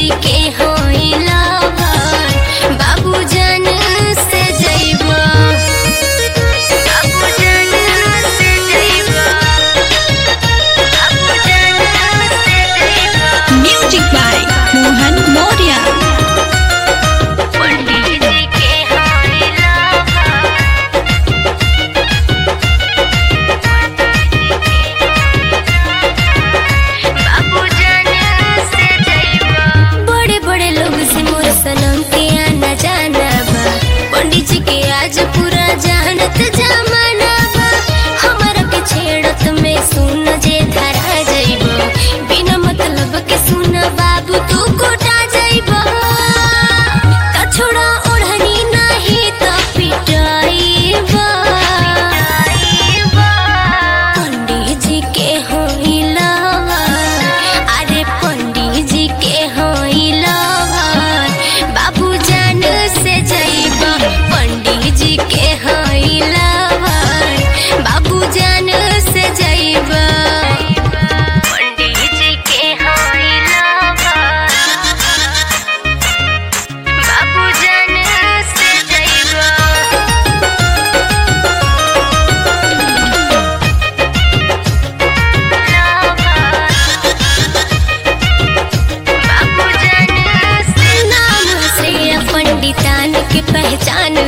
के होइला भार बाबू जान से जइबा बाबू जान से जइबा बाबू जान से जइबा। Music by Mohan Maurya. पंडित जी के होइला बाबू जान से जइबा। बड़े बड़े लोग से मोर सनम के आना जाना बा पंडित जी के आज पूरा जानत जमाना बा हमारा के छेड़त में सुन जे धरा जइबा बिना मतलब के सुन बाबू तू कोटा जइबा का छोड़ा ओढ़नी नहीं तो पिटाइबा पंडित जी के होइला अरे पंडित जी के होइला बाबू जान से जइबा पंडित जी के होइला बाबू जान से जइबा पंडित जी के होइला बाबू जान से जइबा। नाम से पंडितान के पहचान